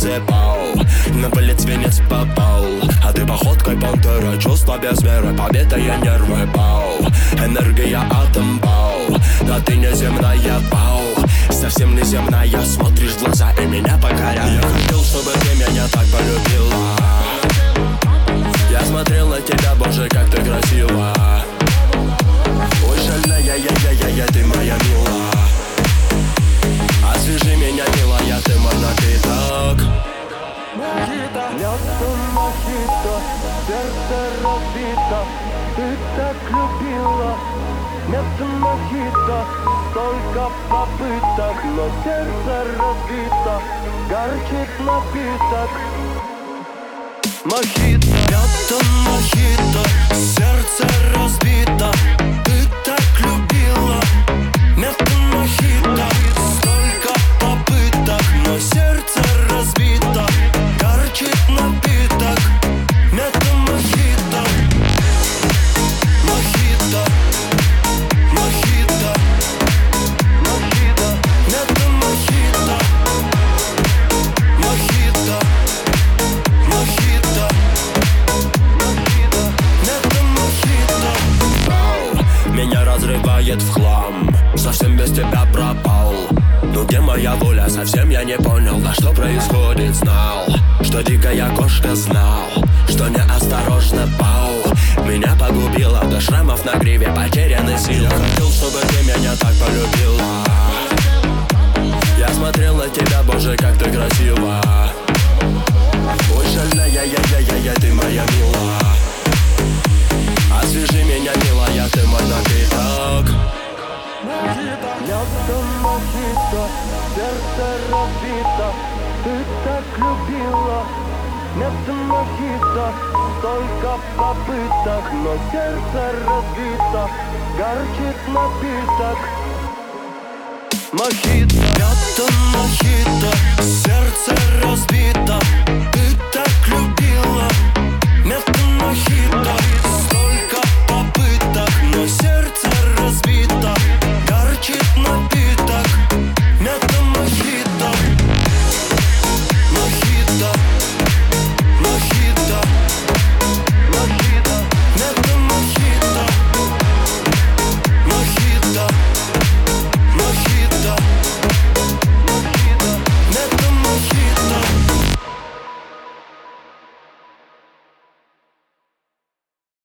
засыпал, на вылет свинец попал. А ты походкой пантера, чувства без меры, побитые нервы, пау. Энергия атом, пау. Да ты неземная, пау. Совсем неземная, смотришь в глаза и меня покоряешь. Я хотел, чтобы ты меня так полюбила. Я смотрел на тебя, боже, как ты красива. Ой, шальная, ты моя мила. Освежи меня, милая, ты мой напиток. Льется мохито, сердце разбито. Ты так любила. Нет мохито, только в попыток, но сердце разбито. Горчит напиток. Мохито, льется мохито, сердце разбито. Ты так любила. Нет мохито, столько попыток, но сердце разбито. Горчит напиток. Нет мохито. Мохито. Мохито. мохито, Нет мохито. Мохито. Мохито. мохито. Нет мохито. Вау, меня разрывает в хлам. Совсем без тебя пропал. Ну где моя воля, совсем я не понял, да что происходит, знал, что дикая кошка знал, что неосторожно пау. Меня погубила до шрамов на гриве, потеряны силы. Я хотел, чтобы ты меня так полюбила. Я смотрел на тебя, боже, как ты красива. Ой, шальная, ты моя мила. Освежи меня, милая, ты мой напиток. Льется мохито, сердце разбито. Ты так любила. Нет мохито, только в попыток, но сердце разбито. Горчит напиток. Мохито, Это мохито, сердце разбито. Ты так любила.